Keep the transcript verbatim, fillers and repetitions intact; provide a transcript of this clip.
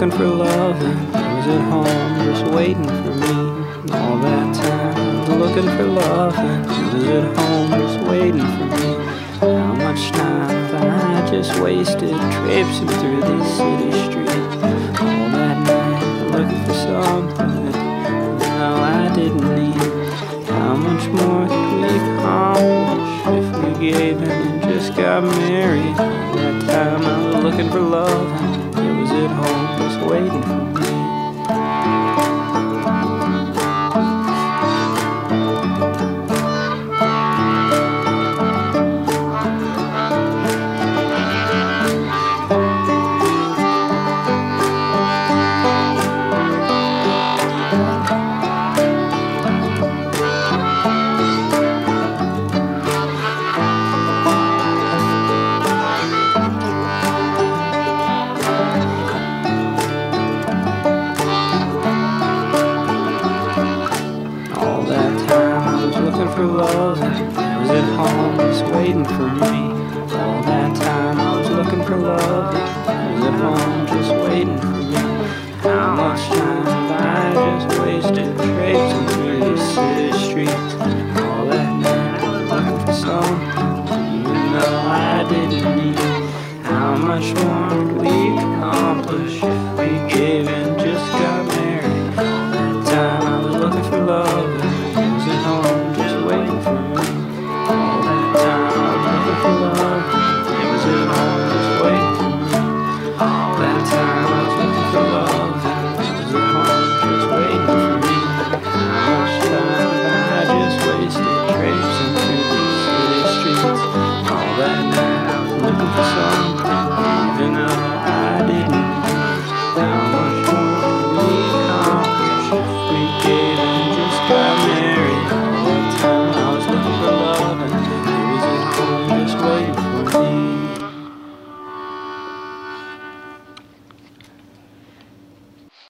looking for love, and he was at home just waiting for me. And all that time I was looking for love, and he was at home just waiting for me. How much time have I just wasted traipsing through these city streets? All that night looking for something that no, I didn't need. How much more could we accomplish if we gave in and just got married? All that time I was looking for love, and he was at home just waiting for me. Looking for love, and he was at home just waiting for me. All that time I was looking for love, and he was at home just waiting for me. How much time have I just wasted traipsing through these city streets? All that night I was looking for something even though I didn't need. How much more could we accomplish if we gave in, just got married? All that time I was looking for love, and he was at home waiting for me. All that time I was looking for love, it was at home just waiting for me. All that time I was looking for love, it was at home just waiting for me. How much time have I just wasted traipsing through these city streets? All that night I was looking for something even though I didn't. How much more could we accomplish if we gave in?